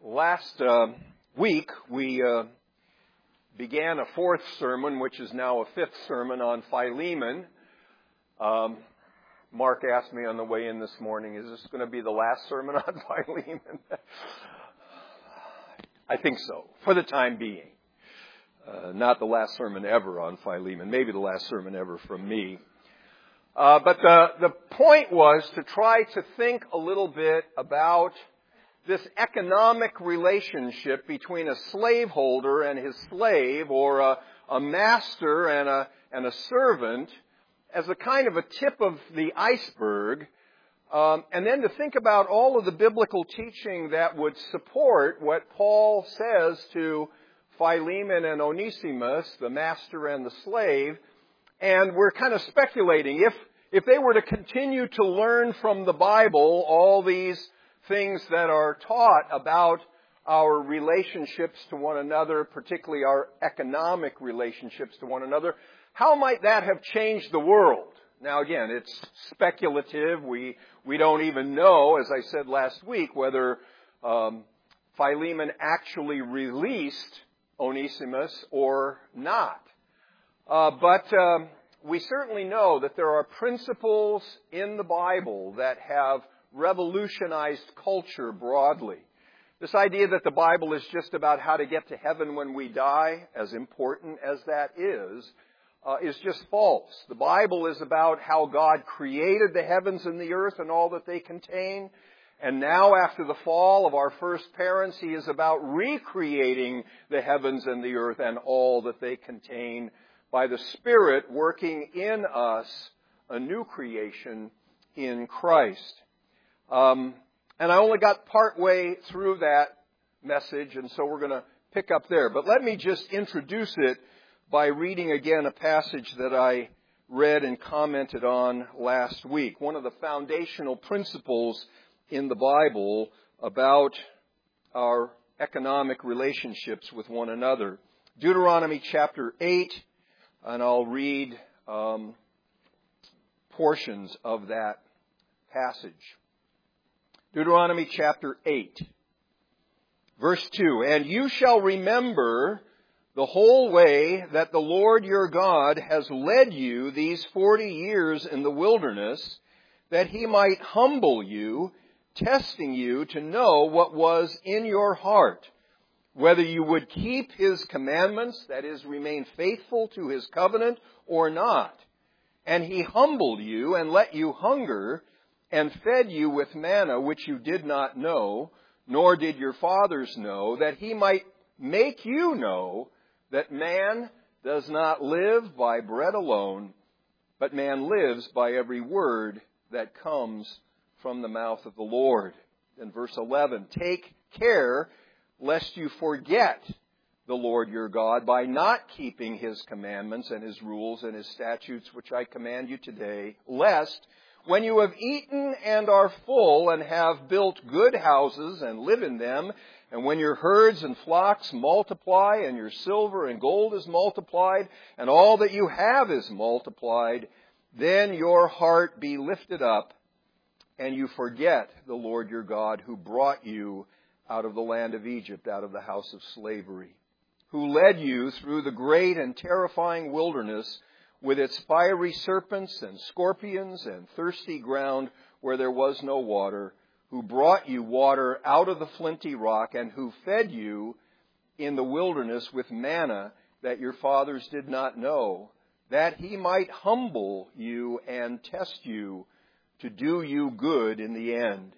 Last week, we began a fourth sermon, which is now a fifth sermon on Philemon. Mark asked me on the way in this morning, is this going to be the last sermon on Philemon? I think so, for the time being. Not the last sermon ever on Philemon, maybe the last sermon ever from me. But the point was to try to think a little bit about this economic relationship between a slaveholder and his slave, or a master and a servant, as a kind of a tip of the iceberg, and then to think about all of the biblical teaching that would support what Paul says to Philemon and Onesimus, the master and the slave. And we're kind of speculating, if they were to continue to learn from the Bible all these things that are taught about our relationships to one another, particularly our economic relationships to one another, how might that have changed the world? Now again, it's speculative. We don't even know, as I said last week, whether Philemon actually released Onesimus or not. But we certainly know that there are principles in the Bible that have revolutionized culture broadly. This idea that the Bible is just about how to get to heaven when we die, as important as that is just false. The Bible is about how God created the heavens and the earth and all that they contain. And now, after the fall of our first parents, He is about recreating the heavens and the earth and all that they contain by the Spirit working in us a new creation in Christ. And I only got part way through that message, and so we're going to pick up there. But let me just introduce it by reading again a passage that I read and commented on last week. One of the foundational principles in the Bible about our economic relationships with one another. Deuteronomy chapter 8, and I'll read portions of that passage. Deuteronomy chapter 8, verse 2, "And you shall remember the whole way that the Lord your God has led you these 40 years in the wilderness, that He might humble you, testing you to know what was in your heart, whether you would keep His commandments, that is, remain faithful to His covenant, or not. And He humbled you and let you hunger, and fed you with manna which you did not know, nor did your fathers know, that He might make you know that man does not live by bread alone, but man lives by every word that comes from the mouth of the Lord." And verse 11, "Take care lest you forget the Lord your God by not keeping His commandments and His rules and His statutes which I command you today, lest when you have eaten and are full and have built good houses and live in them, and when your herds and flocks multiply and your silver and gold is multiplied and all that you have is multiplied, then your heart be lifted up and you forget the Lord your God who brought you out of the land of Egypt, out of the house of slavery, who led you through the great and terrifying wilderness with its fiery serpents and scorpions and thirsty ground where there was no water, who brought you water out of the flinty rock, and who fed you in the wilderness with manna that your fathers did not know, that He might humble you and test you to do you good in the end.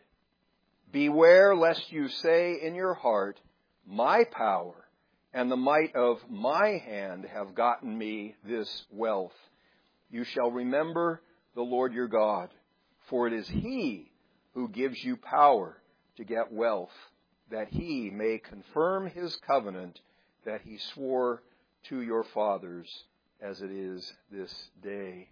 Beware lest you say in your heart, my power and the might of my hand have gotten me this wealth. You shall remember the Lord your God, for it is He who gives you power to get wealth, that He may confirm His covenant that He swore to your fathers as it is this day.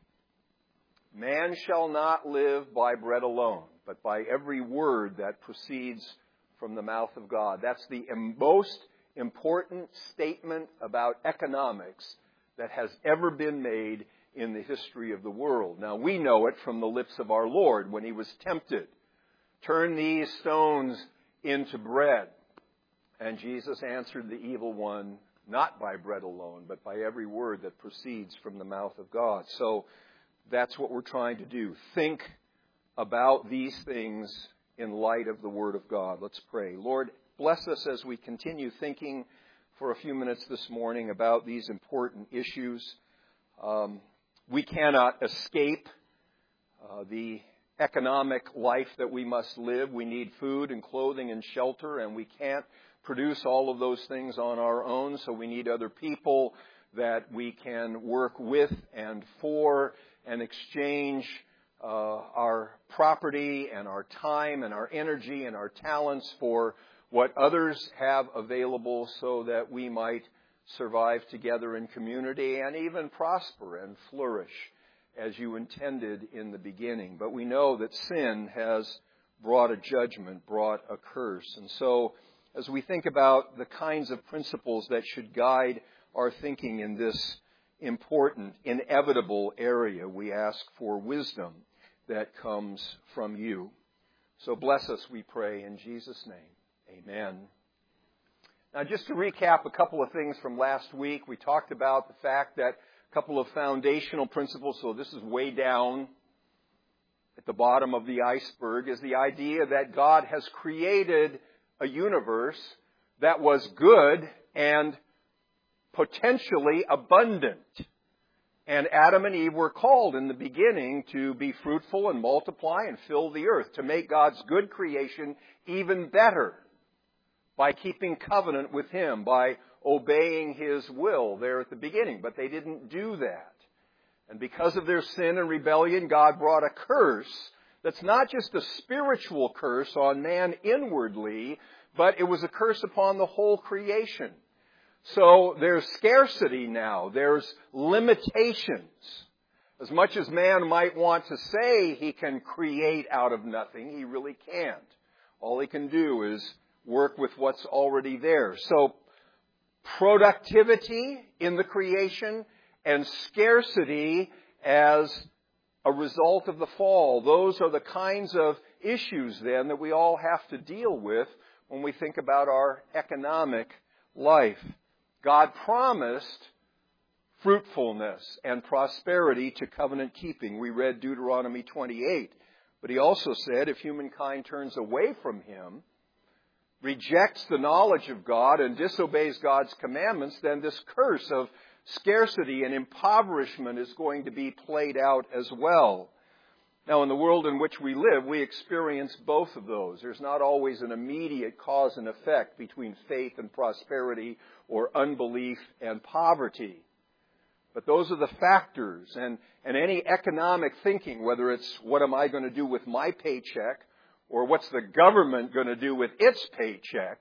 Man shall not live by bread alone, but by every word that proceeds from the mouth of God." That's the most important statement about economics that has ever been made in the history of the world. Now, we know it from the lips of our Lord when He was tempted. Turn these stones into bread. And Jesus answered the evil one, not by bread alone, but by every word that proceeds from the mouth of God. So that's what we're trying to do. Think about these things in light of the Word of God. Let's pray. Lord, bless us as we continue thinking for a few minutes this morning about these important issues. We cannot escape the economic life that we must live. We need food and clothing and shelter, and we can't produce all of those things on our own, so we need other people that we can work with and for and exchange our property and our time and our energy and our talents for what others have available so that we might survive together in community and even prosper and flourish as you intended in the beginning. But we know that sin has brought a judgment, brought a curse. And so as we think about the kinds of principles that should guide our thinking in this important, inevitable area, we ask for wisdom that comes from you. So bless us, we pray, in Jesus' name. Amen. Now, just to recap a couple of things from last week, we talked about the fact that a couple of foundational principles, so this is way down at the bottom of the iceberg, is the idea that God has created a universe that was good and potentially abundant. And Adam and Eve were called in the beginning to be fruitful and multiply and fill the earth, to make God's good creation even better by keeping covenant with Him, by obeying His will there at the beginning. But they didn't do that. And because of their sin and rebellion, God brought a curse that's not just a spiritual curse on man inwardly, but it was a curse upon the whole creation. So there's scarcity now. There's limitations. As much as man might want to say he can create out of nothing, he really can't. All he can do is work with what's already there. So productivity in the creation and scarcity as a result of the fall. Those are the kinds of issues then that we all have to deal with when we think about our economic life. God promised fruitfulness and prosperity to covenant keeping. We read Deuteronomy 28. But He also said if humankind turns away from Him, rejects the knowledge of God and disobeys God's commandments, then this curse of scarcity and impoverishment is going to be played out as well. Now, in the world in which we live, we experience both of those. There's not always an immediate cause and effect between faith and prosperity or unbelief and poverty. But those are the factors. And any economic thinking, whether it's what am I going to do with my paycheck or what's the government going to do with its paycheck,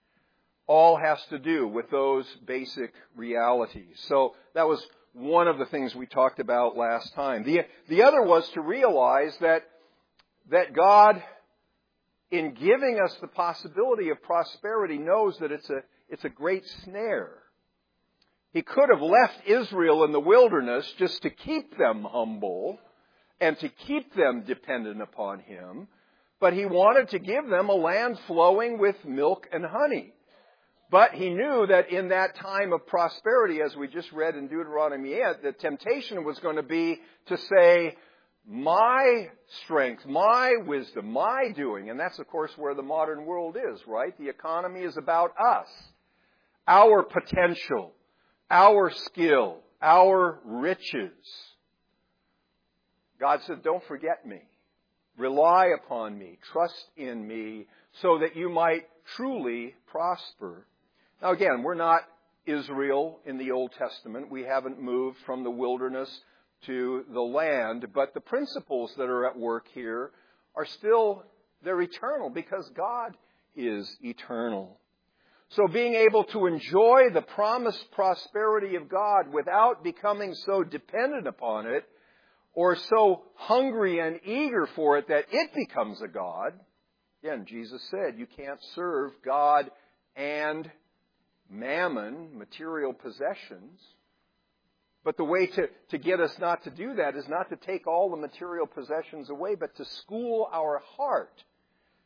all has to do with those basic realities. So that was one of the things we talked about last time. The other was to realize that God, in giving us the possibility of prosperity, knows that it's a great snare. He could have left Israel in the wilderness just to keep them humble and to keep them dependent upon Him, but He wanted to give them a land flowing with milk and honey. But He knew that in that time of prosperity, as we just read in Deuteronomy 8, the temptation was going to be to say, my strength, my wisdom, my doing. And that's, of course, where the modern world is, right? The economy is about us, our potential, our skill, our riches. God said, don't forget me. Rely upon me. Trust in me so that you might truly prosper. Now again, we're not Israel in the Old Testament. We haven't moved from the wilderness to the land, but the principles that are at work here are still, they're eternal because God is eternal. So being able to enjoy the promised prosperity of God without becoming so dependent upon it or so hungry and eager for it that it becomes a god. Again, Jesus said you can't serve God and mammon, material possessions. But the way to get us not to do that is not to take all the material possessions away, but to school our heart.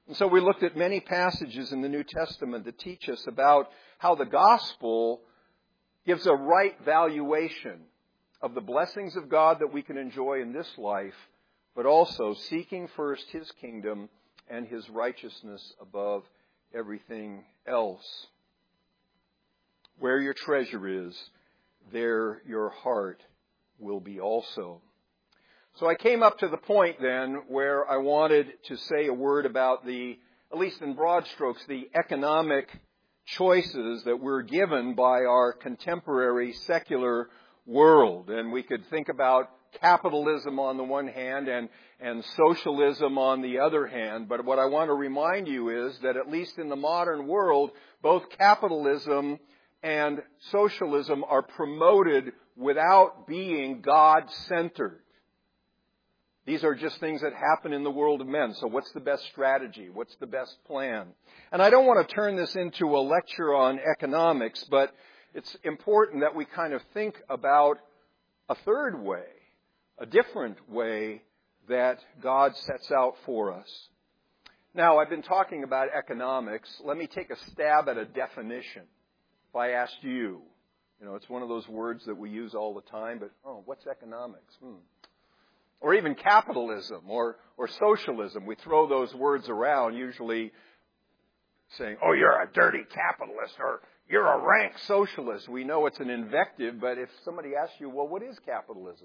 And so we looked at many passages in the New Testament that teach us about how the gospel gives a right valuation of the blessings of God that we can enjoy in this life, but also seeking first His kingdom and His righteousness above everything else. Where your treasure is, there your heart will be also. So I came up to the point then where I wanted to say a word about at least in broad strokes, the economic choices that we're given by our contemporary secular world. And we could think about capitalism on the one hand and socialism on the other hand. But what I want to remind you is that at least in the modern world, both capitalism and socialism are promoted without being God-centered. These are just things that happen in the world of men. So what's the best strategy? What's the best plan? And I don't want to turn this into a lecture on economics, but it's important that we kind of think about a third way, a different way that God sets out for us. Now, I've been talking about economics. Let me take a stab at a definition. If I asked you, it's one of those words that we use all the time, but, what's economics? Or even capitalism or socialism. We throw those words around, usually saying, oh, you're a dirty capitalist, or you're a rank socialist. We know it's an invective, but if somebody asks you, well, what is capitalism?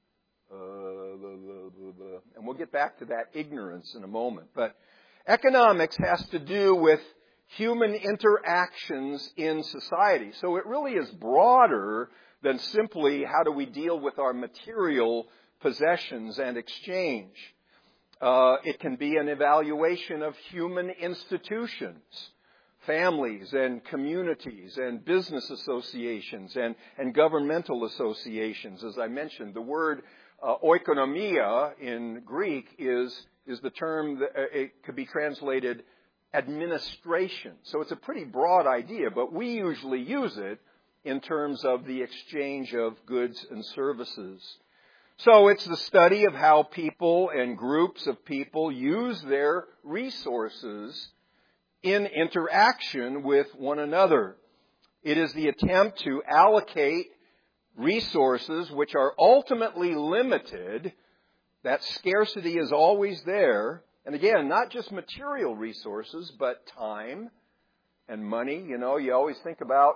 And we'll get back to that ignorance in a moment. But economics has to do with human interactions in society. So it really is broader than simply how do we deal with our material possessions and exchange. It can be an evaluation of human institutions, families and communities and business associations and governmental associations. As I mentioned, the word oikonomia in Greek is the term that it could be translated administration. So it's a pretty broad idea, but we usually use it in terms of the exchange of goods and services. So it's the study of how people and groups of people use their resources in interaction with one another. It is the attempt to allocate resources which are ultimately limited. That scarcity is always there. And again, not just material resources, but time and money. You always think about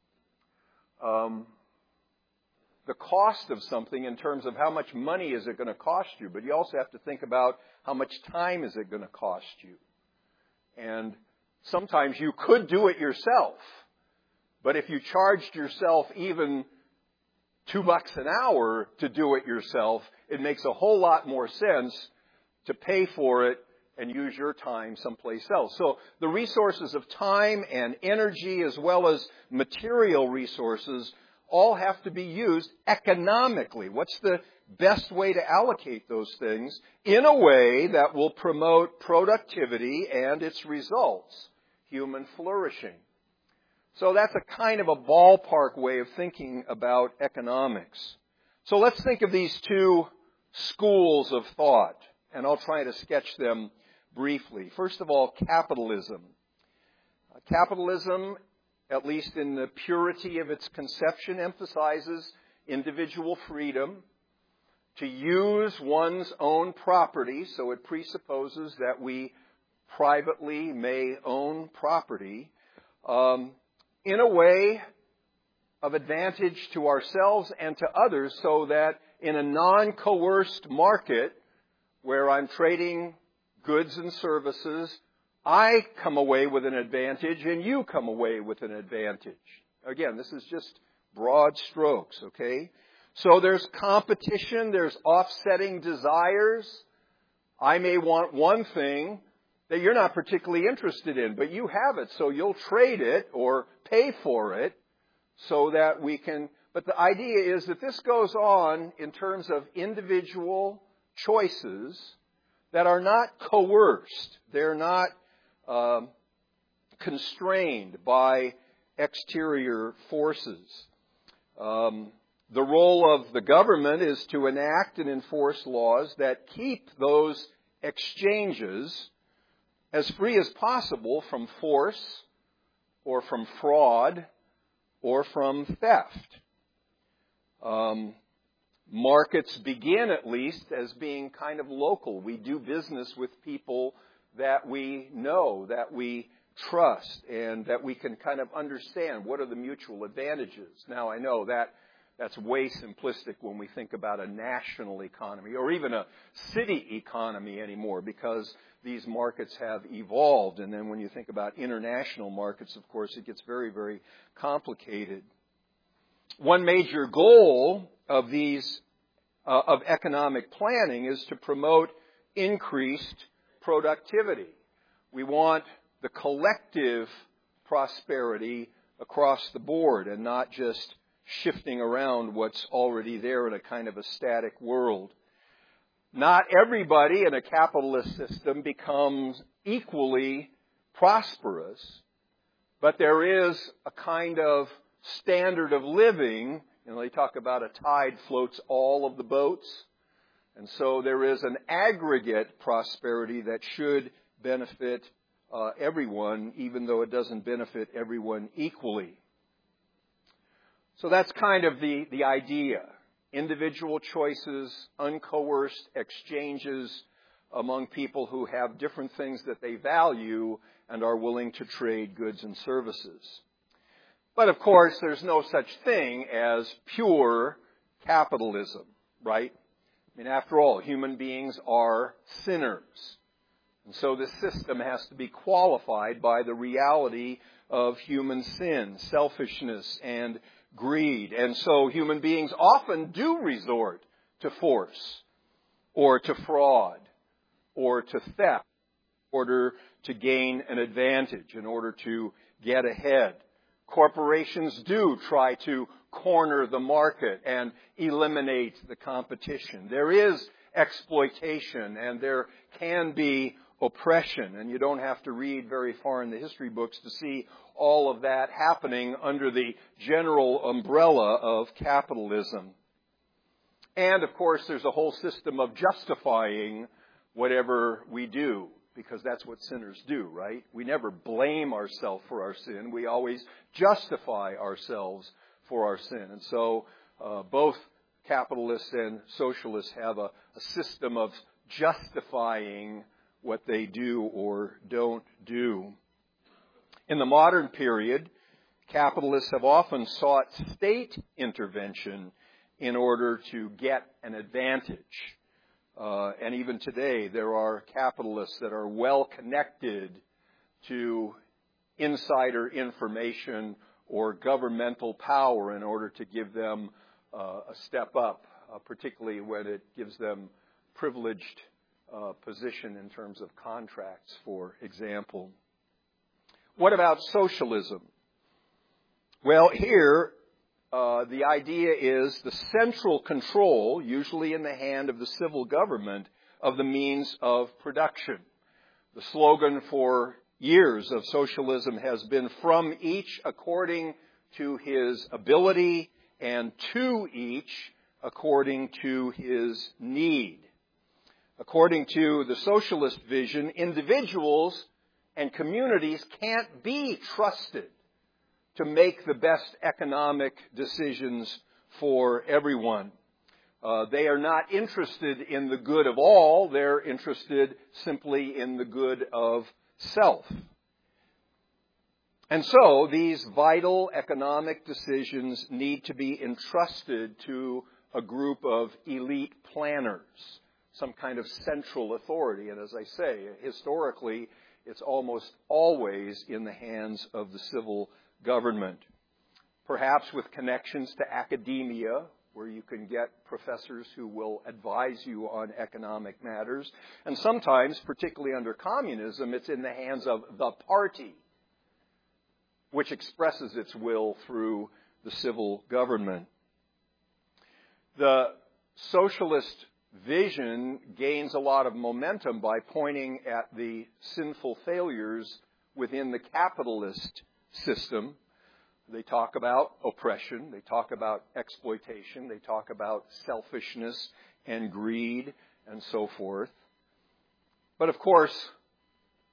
the cost of something in terms of how much money is it going to cost you. But you also have to think about how much time is it going to cost you. And sometimes you could do it yourself. But if you charged yourself even $2 an hour to do it yourself, it makes a whole lot more sense to pay for it and use your time someplace else. So the resources of time and energy as well as material resources all have to be used economically. What's the best way to allocate those things in a way that will promote productivity and its results, human flourishing? So that's a kind of a ballpark way of thinking about economics. So let's think of these two schools of thought, and I'll try to sketch them briefly. First of all, capitalism. Capitalism, at least in the purity of its conception, emphasizes individual freedom to use one's own property. So it presupposes that we privately may own property in a way of advantage to ourselves and to others, so that in a non-coerced market where I'm trading goods and services, I come away with an advantage and you come away with an advantage. Again, this is just broad strokes, okay? So there's competition, there's offsetting desires. I may want one thing that you're not particularly interested in, but you have it, so you'll trade it or pay for it so that we can... But the idea is that this goes on in terms of individual choices that are not coerced. They're not constrained by exterior forces. The role of the government is to enact and enforce laws that keep those exchanges as free as possible from force or from fraud or from theft. Markets begin, at least, as being kind of local. We do business with people that we know, that we trust, and that we can kind of understand what are the mutual advantages. Now, I know that's way simplistic when we think about a national economy or even a city economy anymore, because these markets have evolved. And then when you think about international markets, of course, it gets very, very complicated. One major goal of of economic planning is to promote increased productivity. We want the collective prosperity across the board and not just shifting around what's already there in a kind of a static world. Not everybody in a capitalist system becomes equally prosperous, but there is a kind of standard of living. You know, they talk about a tide floats all of the boats. And so there is an aggregate prosperity that should benefit everyone, even though it doesn't benefit everyone equally. So that's kind of the idea. Individual choices, uncoerced exchanges among people who have different things that they value and are willing to trade goods and services. But of course, there's no such thing as pure capitalism, right? I mean, after all, human beings are sinners. And so the system has to be qualified by the reality of human sin, selfishness, and greed. And so human beings often do resort to force or to fraud or to theft in order to gain an advantage, in order to get ahead. Corporations do try to corner the market and eliminate the competition. There is exploitation and there can be oppression, and you don't have to read very far in the history books to see all of that happening under the general umbrella of capitalism. And of course, there's a whole system of justifying whatever we do, because that's what sinners do, right? We never blame ourselves for our sin. We always justify ourselves for our sin. And so both capitalists and socialists have a system of justifying what they do or don't do. In the modern period, capitalists have often sought state intervention in order to get an advantage. And even today, there are capitalists that are well connected to insider information or governmental power in order to give them a step up, particularly when it gives them privileged position in terms of contracts, for example. What about socialism? Well, here, the idea is the central control, usually in the hand of the civil government, of the means of production. The slogan for years of socialism has been "from each according to his ability and to each according to his need." According to the socialist vision, individuals and communities can't be trusted to make the best economic decisions for everyone. They are not interested in the good of all. They're interested simply in the good of self. And so these vital economic decisions need to be entrusted to a group of elite planners, some kind of central authority. And as I say, historically, it's almost always in the hands of the civil government. Perhaps with connections to academia, where you can get professors who will advise you on economic matters. And sometimes, particularly under communism, it's in the hands of the party, which expresses its will through the civil government. The socialist vision gains a lot of momentum by pointing at the sinful failures within the capitalist system. They talk about oppression, they talk about exploitation, they talk about selfishness and greed and so forth. But of course,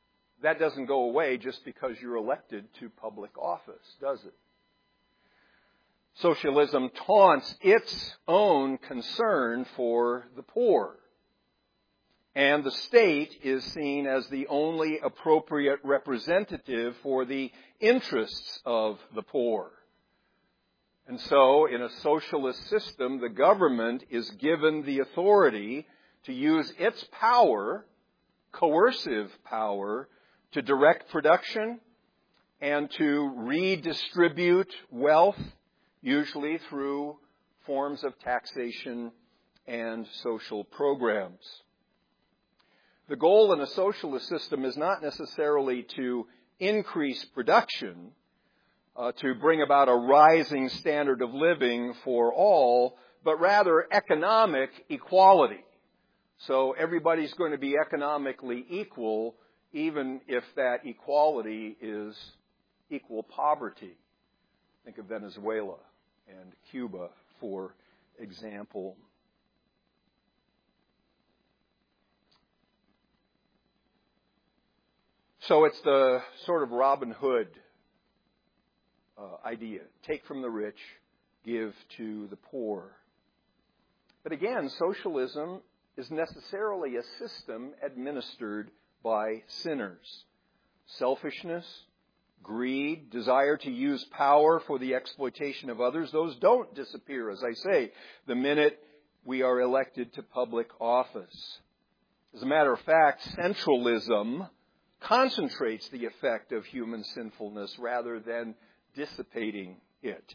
that doesn't go away just because you're elected to public office, does it? Socialism taunts its own concern for the poor. And the state is seen as the only appropriate representative for the interests of the poor. And so, in a socialist system, the government is given the authority to use its power, coercive power, to direct production and to redistribute wealth, usually through forms of taxation and social programs. The goal in a socialist system is not necessarily to increase production, to bring about a rising standard of living for all, but rather economic equality. So everybody's going to be economically equal, even if that equality is equal poverty. Think of Venezuela and Cuba, for example. So it's the sort of Robin Hood idea. Take from the rich, give to the poor. But again, socialism is necessarily a system administered by sinners. Selfishness, greed, desire to use power for the exploitation of others, those don't disappear, as I say, the minute we are elected to public office. As a matter of fact, centralism concentrates the effect of human sinfulness rather than dissipating it.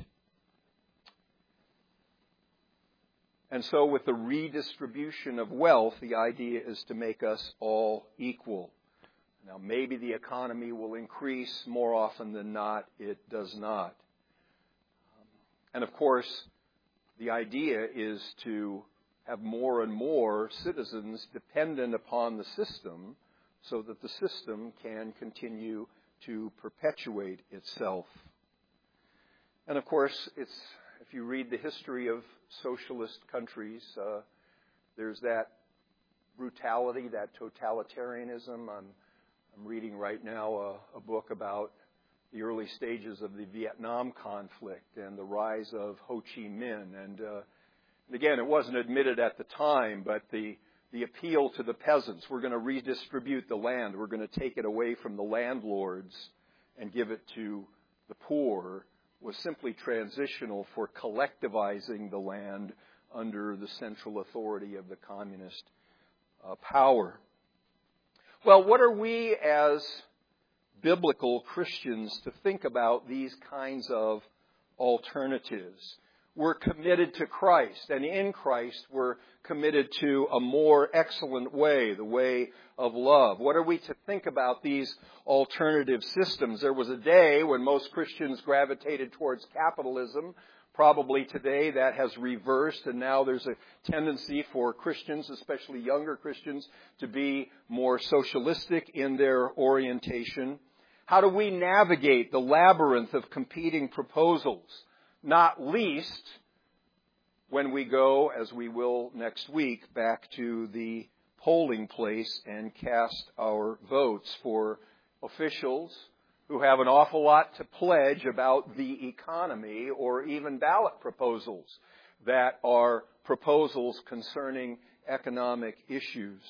And so with the redistribution of wealth, the idea is to make us all equal. Now, maybe the economy will increase. More often than not, it does not. And of course, the idea is to have more and more citizens dependent upon the system so that the system can continue to perpetuate itself. And of course, if you read the history of socialist countries, there's that brutality, that totalitarianism. I'm reading right now a book about the early stages of the Vietnam conflict and the rise of Ho Chi Minh. And again, it wasn't admitted at the time, but the appeal to the peasants, we're going to redistribute the land, we're going to take it away from the landlords and give it to the poor, was simply transitional for collectivizing the land under the central authority of the communist power. Well, what are we as biblical Christians to think about these kinds of alternatives? We're committed to Christ, and in Christ we're committed to a more excellent way, the way of love. What are we to think about these alternative systems? There was a day when most Christians gravitated towards capitalism. Probably today that has reversed, and now there's a tendency for Christians, especially younger Christians, to be more socialistic in their orientation. How do we navigate the labyrinth of competing proposals? Not least when we go, as we will next week, back to the polling place and cast our votes for officials who have an awful lot to pledge about the economy, or even ballot proposals that are proposals concerning economic issues.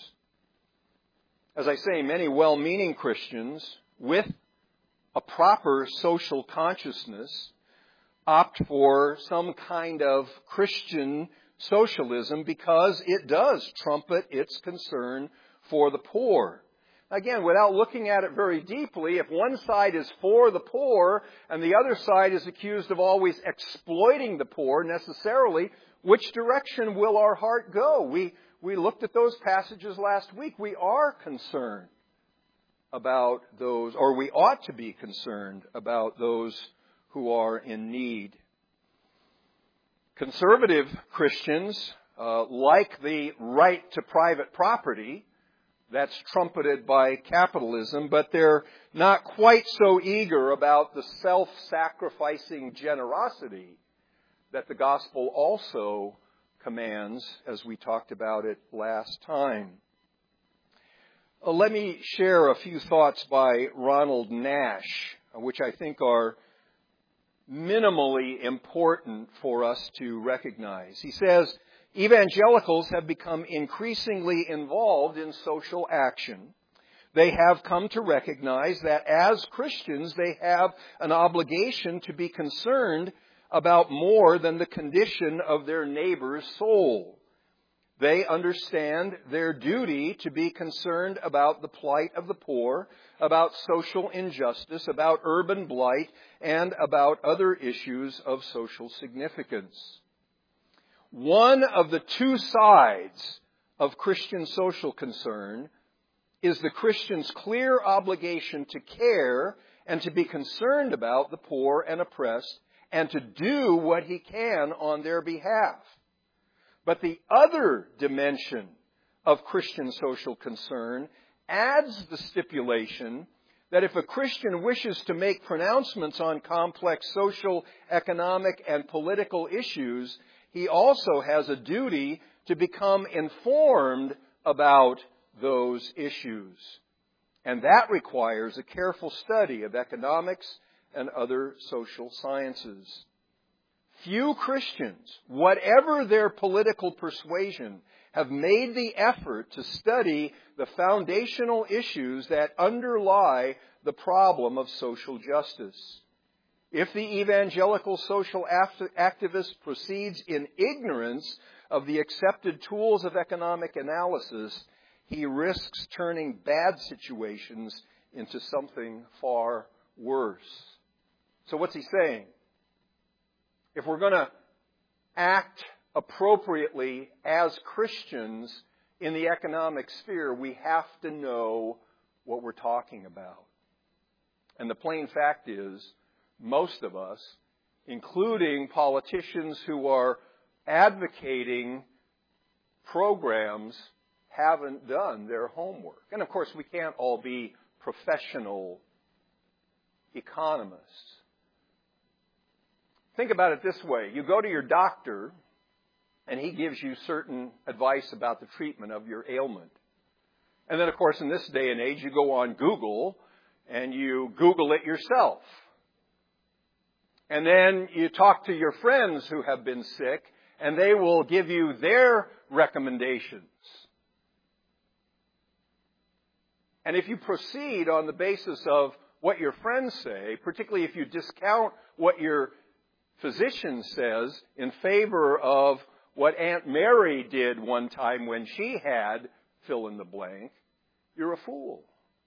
As I say, many well-meaning Christians with a proper social consciousness opt for some kind of Christian socialism because it does trumpet its concern for the poor. Again, without looking at it very deeply, if one side is for the poor and the other side is accused of always exploiting the poor necessarily, which direction will our heart go? We looked at those passages last week. We are concerned about those, or we ought to be concerned about those who are in need. Conservative Christians like the right to private property that's trumpeted by capitalism, but they're not quite so eager about the self-sacrificing generosity that the gospel also commands, as we talked about it last time. Let me share a few thoughts by Ronald Nash, which I think are minimally important for us to recognize. He says, evangelicals have become increasingly involved in social action. They have come to recognize that as Christians, they have an obligation to be concerned about more than the condition of their neighbor's soul. They understand their duty to be concerned about the plight of the poor, about social injustice, about urban blight, and about other issues of social significance. One of the two sides of Christian social concern is the Christian's clear obligation to care and to be concerned about the poor and oppressed and to do what he can on their behalf. But the other dimension of Christian social concern adds the stipulation that if a Christian wishes to make pronouncements on complex social, economic, and political issues, he also has a duty to become informed about those issues. And that requires a careful study of economics and other social sciences. Few Christians, whatever their political persuasion, have made the effort to study the foundational issues that underlie the problem of social justice. If the evangelical social activist proceeds in ignorance of the accepted tools of economic analysis, he risks turning bad situations into something far worse. So what's he saying? If we're going to act appropriately as Christians in the economic sphere, we have to know what we're talking about. And the plain fact is, most of us, including politicians who are advocating programs, haven't done their homework. And of course, we can't all be professional economists. Think about it this way. You go to your doctor, and he gives you certain advice about the treatment of your ailment. And then, of course, in this day and age, you go on Google, and you Google it yourself. And then you talk to your friends who have been sick, and they will give you their recommendations. And if you proceed on the basis of what your friends say, particularly if you discount what your physician says in favor of what Aunt Mary did one time when she had fill in the blank, you're a fool.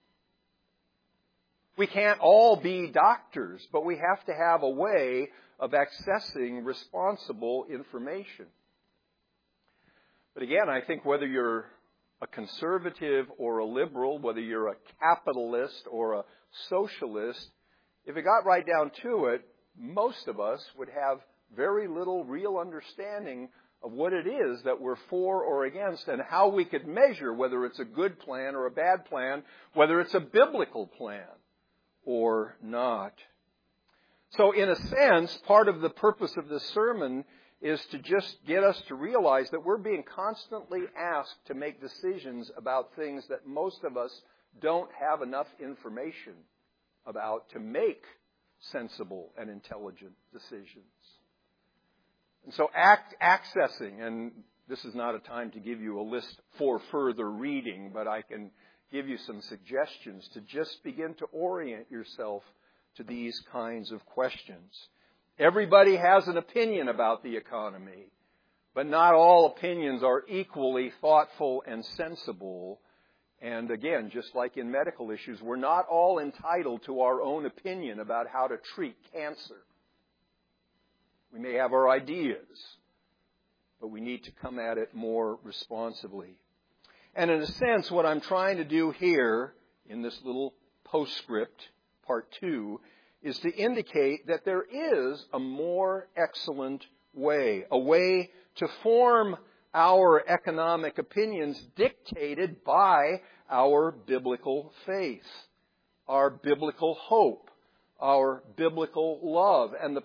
We can't all be doctors, but we have to have a way of accessing responsible information. But again, I think whether you're a conservative or a liberal, whether you're a capitalist or a socialist, if it got right down to it, most of us would have very little real understanding of what it is that we're for or against and how we could measure whether it's a good plan or a bad plan, whether it's a biblical plan or not. So in a sense, part of the purpose of this sermon is to just get us to realize that we're being constantly asked to make decisions about things that most of us don't have enough information about to make sensible and intelligent decisions. And so accessing, and this is not a time to give you a list for further reading, but I can give you some suggestions to just begin to orient yourself to these kinds of questions. Everybody has an opinion about the economy, but not all opinions are equally thoughtful and sensible. And again, just like in medical issues, we're not all entitled to our own opinion about how to treat cancer. We may have our ideas, but we need to come at it more responsibly. And in a sense, what I'm trying to do here in this little postscript, part 2, is to indicate that there is a more excellent way, a way to form our economic opinions dictated by our biblical faith, our biblical hope, our biblical love, and the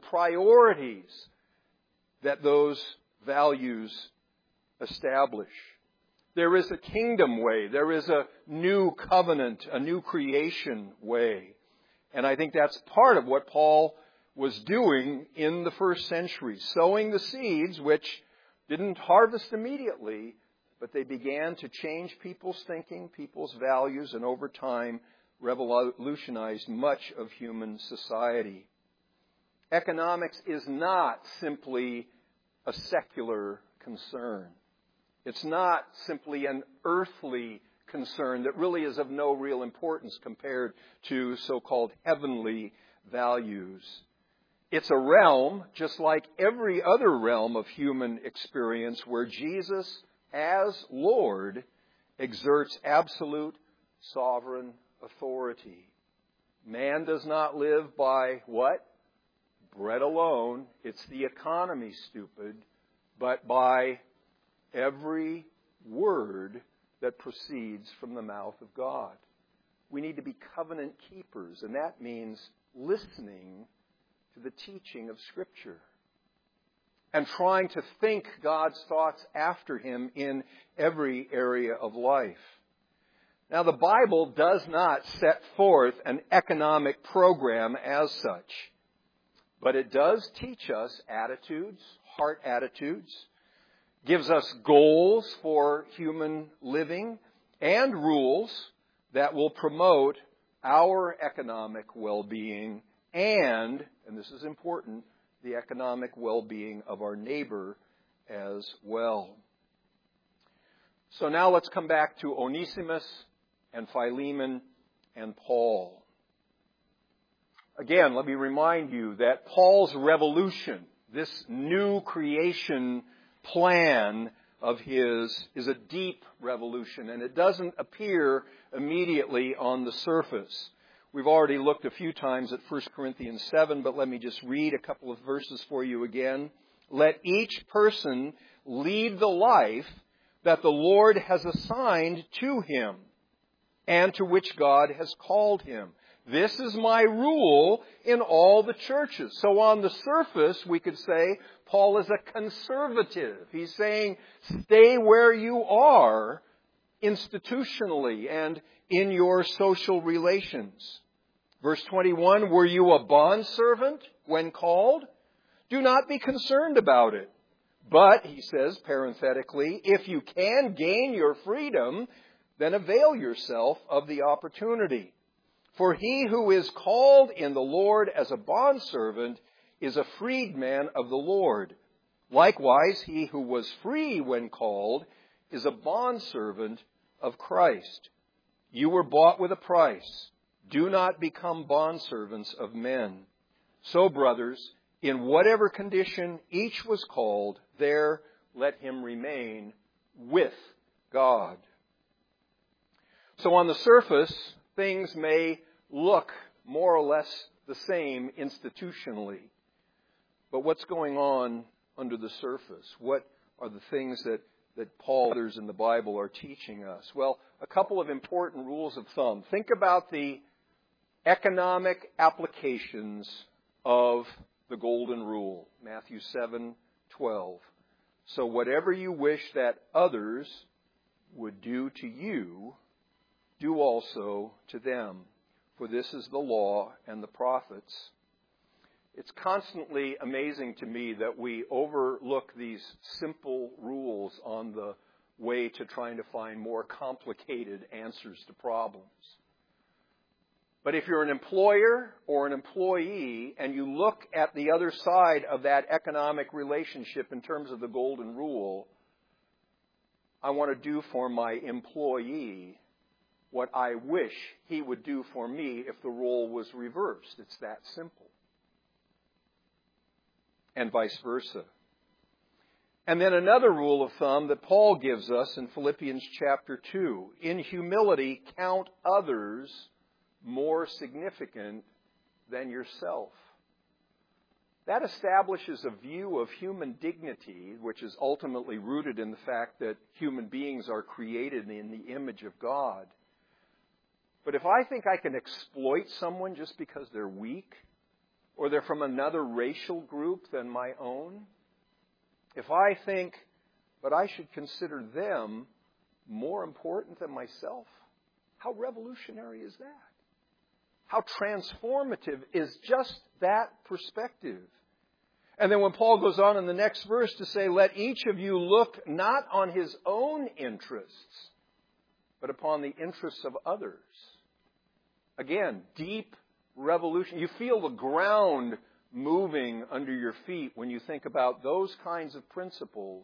priorities that those values establish. There is a kingdom way. There is a new covenant, a new creation way. And I think that's part of what Paul was doing in the first century, sowing the seeds which didn't harvest immediately, but they began to change people's thinking, people's values, and over time revolutionized much of human society. Economics is not simply a secular concern. It's not simply an earthly concern that really is of no real importance compared to so-called heavenly values. It's a realm, just like every other realm of human experience, where Jesus, as Lord, exerts absolute sovereign authority. Man does not live by what? Bread alone. It's the economy, stupid. But by every word that proceeds from the mouth of God. We need to be covenant keepers, and that means listening to the teaching of Scripture and trying to think God's thoughts after Him in every area of life. Now, the Bible does not set forth an economic program as such, but it does teach us attitudes, heart attitudes, gives us goals for human living and rules that will promote our economic well-being and this is important, the economic well-being of our neighbor as well. So now let's come back to Onesimus and Philemon and Paul. Again, let me remind you that Paul's revolution, this new creation plan of his, is a deep revolution, and it doesn't appear immediately on the surface. We've already looked a few times at 1 Corinthians 7, but let me just read a couple of verses for you again. Let each person lead the life that the Lord has assigned to him and to which God has called him. This is my rule in all the churches. So on the surface, we could say Paul is a conservative. He's saying, stay where you are institutionally and in your social relations. Verse 21, were you a bondservant when called? Do not be concerned about it. But, he says parenthetically, if you can gain your freedom, then avail yourself of the opportunity. For he who is called in the Lord as a bondservant is a freedman of the Lord. Likewise, he who was free when called is a bondservant of Christ. You were bought with a price. Do not become bondservants of men. So, brothers, in whatever condition each was called, there let him remain with God. So on the surface, things may look more or less the same institutionally. But what's going on under the surface? What are the things that Paul and others in the Bible are teaching us? Well, a couple of important rules of thumb. Think about the economic applications of the Golden Rule, Matthew 7:12. So whatever you wish that others would do to you, do also to them. For this is the law and the prophets. It's constantly amazing to me that we overlook these simple rules on the way to trying to find more complicated answers to problems. But if you're an employer or an employee and you look at the other side of that economic relationship in terms of the Golden Rule, I want to do for my employee what I wish he would do for me if the role was reversed. It's that simple. And vice versa. And then another rule of thumb that Paul gives us in Philippians chapter 2. In humility, count others more significant than yourself. That establishes a view of human dignity, which is ultimately rooted in the fact that human beings are created in the image of God. But if I think I can exploit someone just because they're weak, or they're from another racial group than my own, if I think, but I should consider them more important than myself? How revolutionary is that? How transformative is just that perspective? And then when Paul goes on in the next verse to say, let each of you look not on his own interests, but upon the interests of others. Again, deep revolution. You feel the ground moving under your feet when you think about those kinds of principles.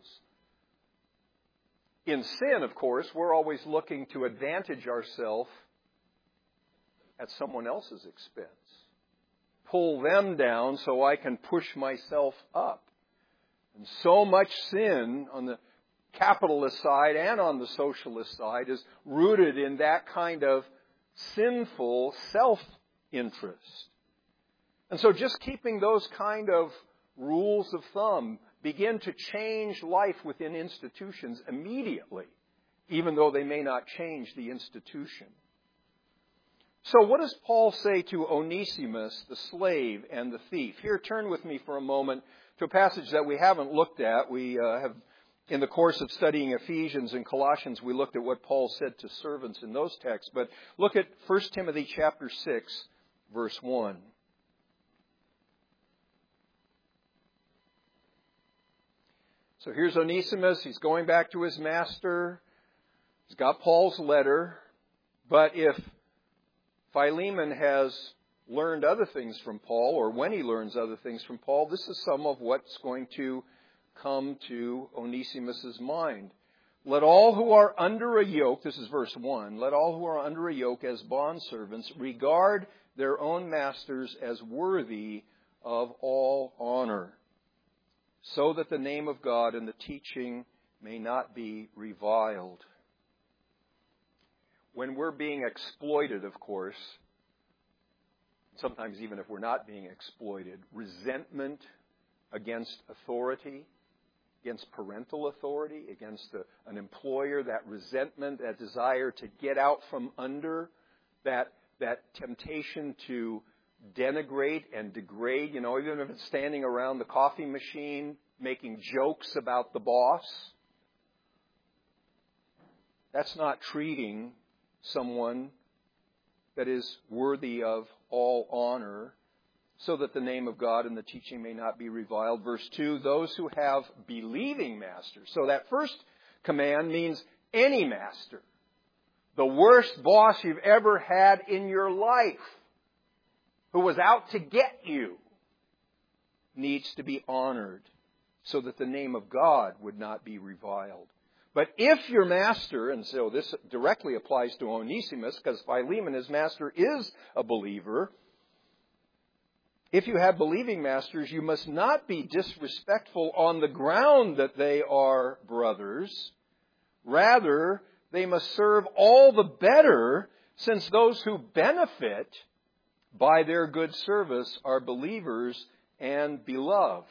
In sin, of course, we're always looking to advantage ourselves at someone else's expense. Pull them down so I can push myself up. And so much sin on the capitalist side and on the socialist side is rooted in that kind of sinful self-interest. And so just keeping those kind of rules of thumb begin to change life within institutions immediately, even though they may not change the institution. So what does Paul say to Onesimus, the slave and the thief? Here, turn with me for a moment to a passage that we haven't looked at. We have, in the course of studying Ephesians and Colossians, we looked at what Paul said to servants in those texts. But look at 1 Timothy chapter 6, verse 1. So here's Onesimus. He's going back to his master. He's got Paul's letter. But if Philemon has learned other things from Paul, or when he learns other things from Paul, this is some of what's going to come to Onesimus' mind. Let all who are under a yoke, this is verse 1, let all who are under a yoke as bondservants regard their own masters as worthy of all honor, so that the name of God and the teaching may not be reviled. When we're being exploited, of course, sometimes even if we're not being exploited, resentment against authority, against parental authority, against an employer, that resentment, that desire to get out from under, that temptation to denigrate and degrade, even if it's standing around the coffee machine making jokes about the boss. That's not treating someone that is worthy of all honor, so that the name of God and the teaching may not be reviled. Verse 2, those who have believing masters. So that first command means any master. The worst boss you've ever had in your life, who was out to get you, needs to be honored so that the name of God would not be reviled. But if your master, and so this directly applies to Onesimus, because Philemon, his master, is a believer. If you have believing masters, you must not be disrespectful on the ground that they are brothers. Rather, they must serve all the better, since those who benefit by their good service are believers and beloved.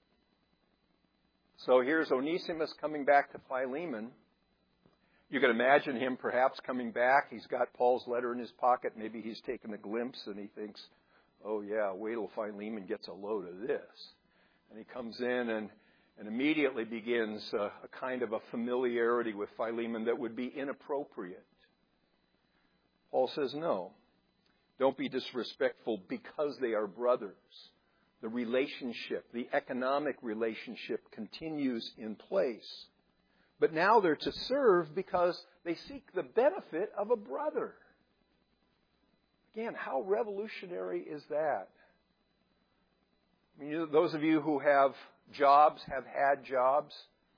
So here's Onesimus coming back to Philemon. You can imagine him perhaps coming back. He's got Paul's letter in his pocket. Maybe he's taken a glimpse and he thinks, oh yeah, wait till Philemon gets a load of this. And he comes in and immediately begins a kind of a familiarity with Philemon that would be inappropriate. Paul says, no, don't be disrespectful because they are brothers. The relationship, the economic relationship continues in place. But now they're to serve because they seek the benefit of a brother. Again, how revolutionary is that? I mean, those of you who have jobs, have had jobs,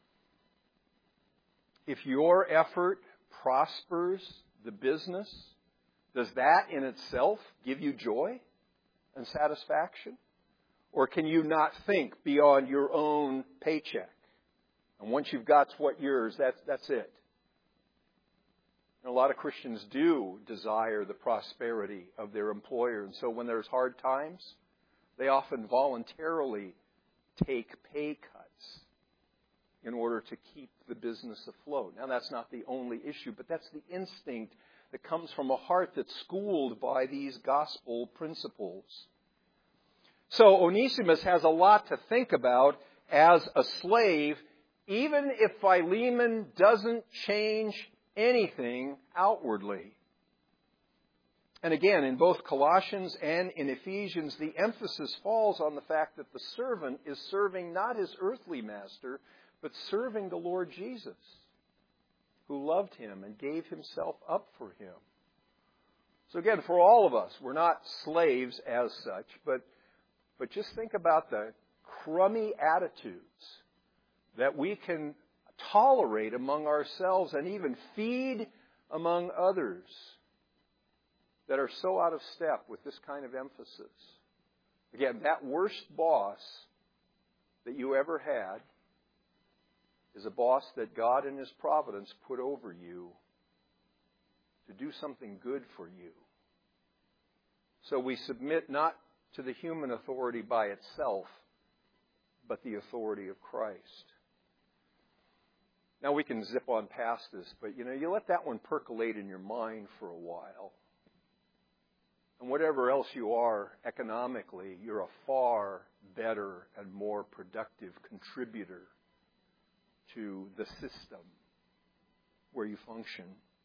if your effort prospers the business, does that in itself give you joy and satisfaction? Or can you not think beyond your own paycheck? And once you've got what's yours, that's it. And a lot of Christians do desire the prosperity of their employer. And so when there's hard times, they often voluntarily take pay cuts in order to keep the business afloat. Now, that's not the only issue, but that's the instinct that comes from a heart that's schooled by these gospel principles. So Onesimus has a lot to think about as a slave, even if Philemon doesn't change anything outwardly. And again, in both Colossians and in Ephesians, the emphasis falls on the fact that the servant is serving not his earthly master, but serving the Lord Jesus, who loved him and gave himself up for him. So again, for all of us, we're not slaves as such, but just think about the crummy attitudes that we can tolerate among ourselves and even feed among others that are so out of step with this kind of emphasis. Again, that worst boss that you ever had is a boss that God in His providence put over you to do something good for you. So we submit not to the human authority by itself, but the authority of Christ. Now we can zip on past this, but you let that one percolate in your mind for a while. And whatever else you are economically, you're a far better and more productive contributor to the system where you function.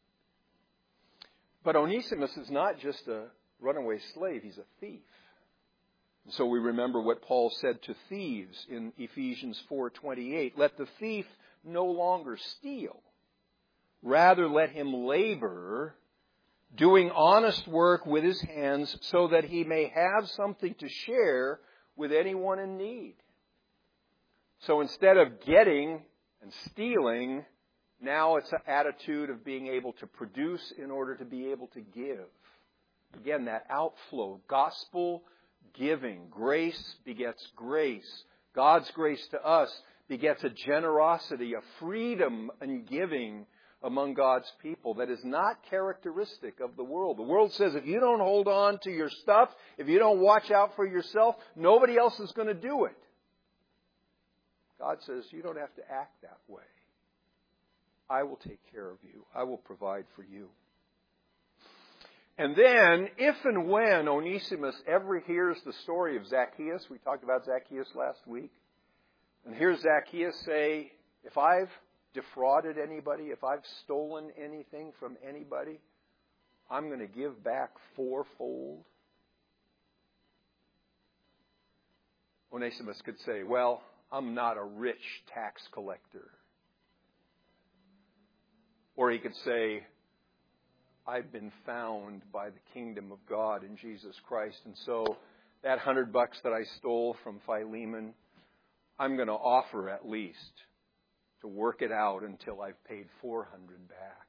But Onesimus is not just a runaway slave, he's a thief. And so we remember what Paul said to thieves in Ephesians 4:28. Let the thief no longer steal. Rather, let him labor, doing honest work with his hands, so that he may have something to share with anyone in need. So instead of getting and stealing, now it's an attitude of being able to produce in order to be able to give. Again, that outflow, gospel giving. Grace begets grace. God's grace to us begets a generosity, a freedom in giving among God's people that is not characteristic of the world. The world says if you don't hold on to your stuff, if you don't watch out for yourself, nobody else is going to do it. God says you don't have to act that way. I will take care of you. I will provide for you. And then, if and when Onesimus ever hears the story of Zacchaeus, we talked about Zacchaeus last week, and hears Zacchaeus say, if I've defrauded anybody, if I've stolen anything from anybody, I'm going to give back fourfold. Onesimus could say, well, I'm not a rich tax collector. Or he could say, I've been found by the kingdom of God in Jesus Christ. And so that $100 that I stole from Philemon, I'm going to offer at least to work it out until I've paid $400 back.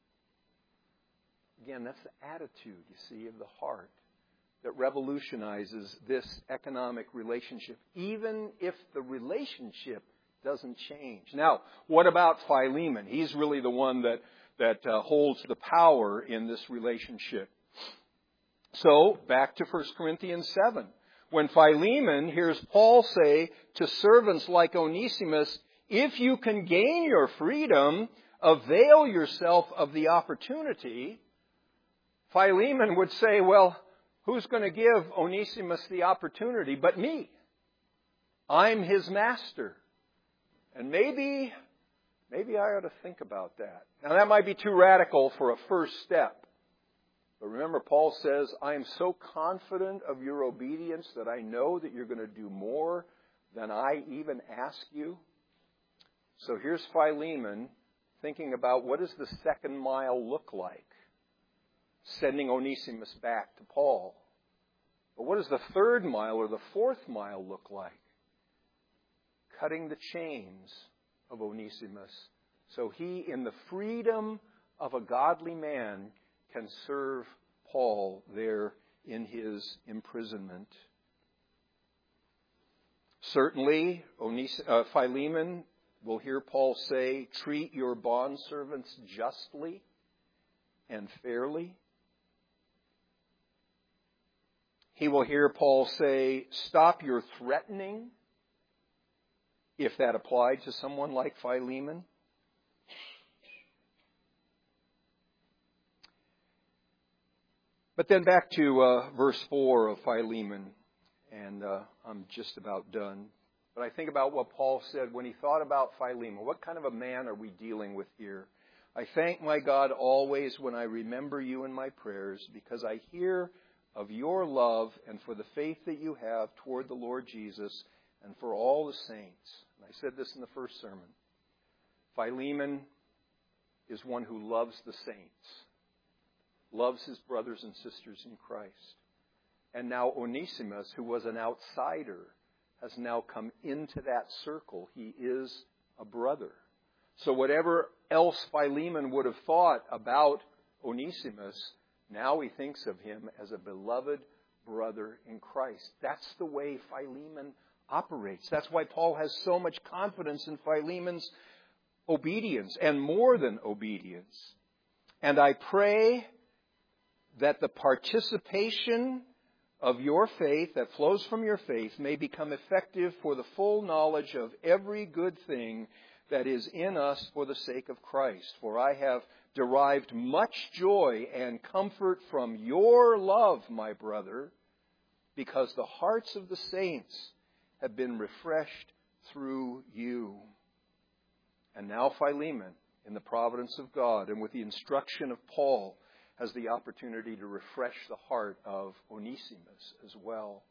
Again, that's the attitude, you see, of the heart that revolutionizes this economic relationship, even if the relationship doesn't change. Now, what about Philemon? He's really the one that holds the power in this relationship. So, back to 1 Corinthians 7. When Philemon hears Paul say to servants like Onesimus, if you can gain your freedom, avail yourself of the opportunity, Philemon would say, well, who's going to give Onesimus the opportunity but me? I'm his master. And maybe I ought to think about that. Now, that might be too radical for a first step. But remember, Paul says, I am so confident of your obedience that I know that you're going to do more than I even ask you. So here's Philemon thinking about what does the second mile look like? Sending Onesimus back to Paul. But what does the third mile or the fourth mile look like? Cutting the chains of Onesimus, so he, in the freedom of a godly man, can serve Paul there in his imprisonment. Certainly, Philemon will hear Paul say, treat your bondservants justly and fairly. He will hear Paul say, stop your threatening, if that applied to someone like Philemon. But then back to verse 4 of Philemon, and I'm just about done. But I think about what Paul said when he thought about Philemon. What kind of a man are we dealing with here? I thank my God always when I remember you in my prayers, because I hear of your love and for the faith that you have toward the Lord Jesus and for all the saints. And I said this in the first sermon. Philemon is one who loves the saints, loves his brothers and sisters in Christ. And now Onesimus, who was an outsider, has now come into that circle. He is a brother. So whatever else Philemon would have thought about Onesimus, now he thinks of him as a beloved brother in Christ. That's the way Philemon operates. That's why Paul has so much confidence in Philemon's obedience, and more than obedience. And I pray that the participation of your faith that flows from your faith may become effective for the full knowledge of every good thing that is in us for the sake of Christ. For I have derived much joy and comfort from your love, my brother, because the hearts of the saints have been refreshed through you. And now Philemon, in the providence of God and with the instruction of Paul, has the opportunity to refresh the heart of Onesimus as well.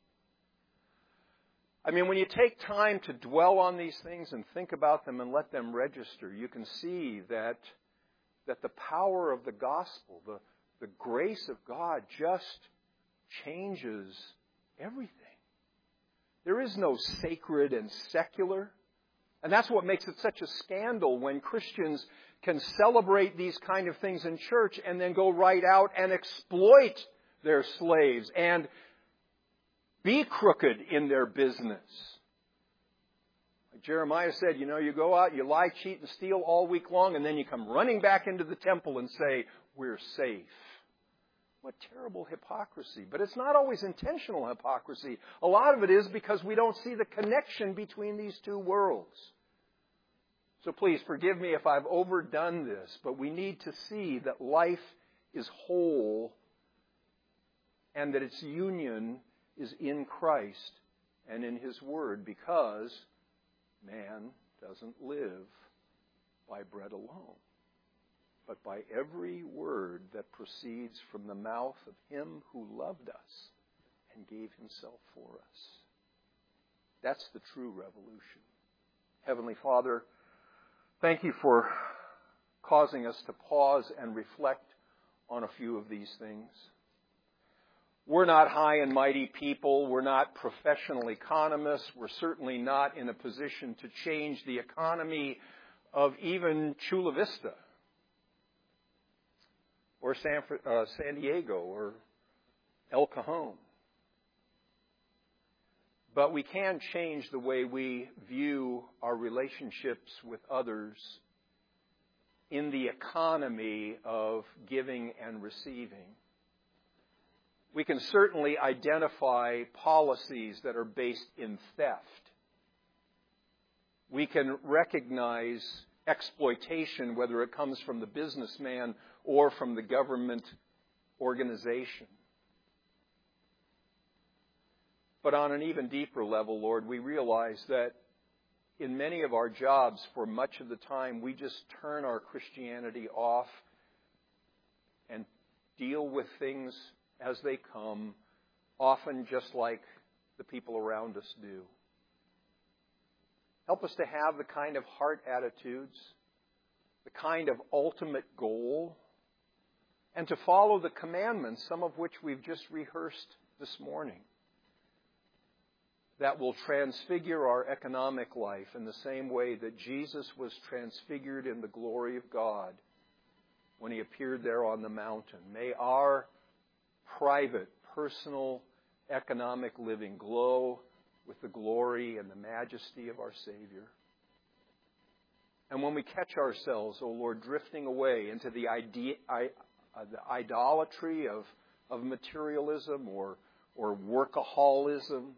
I mean, when you take time to dwell on these things and think about them and let them register, you can see that the power of the gospel, the grace of God just changes everything. There is no sacred and secular. And that's what makes it such a scandal when Christians can celebrate these kind of things in church and then go right out and exploit their slaves and be crooked in their business. Like Jeremiah said, you go out, you lie, cheat, and steal all week long, and then you come running back into the temple and say, we're safe. What terrible hypocrisy. But it's not always intentional hypocrisy. A lot of it is because we don't see the connection between these two worlds. So please forgive me if I've overdone this, but we need to see that life is whole and that its union is in Christ and in His Word, because man doesn't live by bread alone, but by every word that proceeds from the mouth of Him who loved us and gave Himself for us. That's the true revolution. Heavenly Father, thank you for causing us to pause and reflect on a few of these things. We're not high and mighty people. We're not professional economists. We're certainly not in a position to change the economy of even Chula Vista or San Diego or El Cajon. But we can change the way we view our relationships with others in the economy of giving and receiving. We can certainly identify policies that are based in theft. We can recognize exploitation, whether it comes from the businessman or from the government organization. But on an even deeper level, Lord, we realize that in many of our jobs, for much of the time, we just turn our Christianity off and deal with things as they come, often just like the people around us do. Help us to have the kind of heart attitudes, the kind of ultimate goal, and to follow the commandments, some of which we've just rehearsed this morning, that will transfigure our economic life in the same way that Jesus was transfigured in the glory of God when He appeared there on the mountain. May our private, personal, economic living glow with the glory and the majesty of our Savior. And when we catch ourselves, O Lord, drifting away into the idolatry of materialism or workaholism,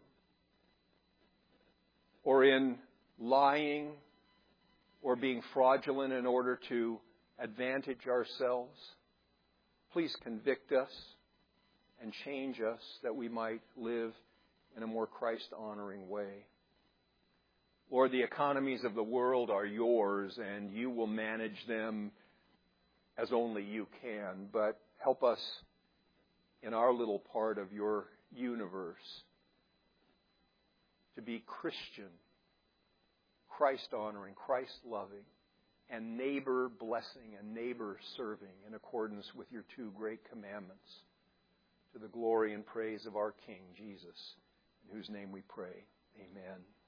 or in lying or being fraudulent in order to advantage ourselves, please convict us and change us that we might live in a more Christ-honoring way. Lord, the economies of the world are yours, and you will manage them as only you can, but help us in our little part of your universe to be Christian, Christ-honoring, Christ-loving, and neighbor-blessing and neighbor-serving in accordance with your two great commandments, to the glory and praise of our King, Jesus, in whose name we pray. Amen.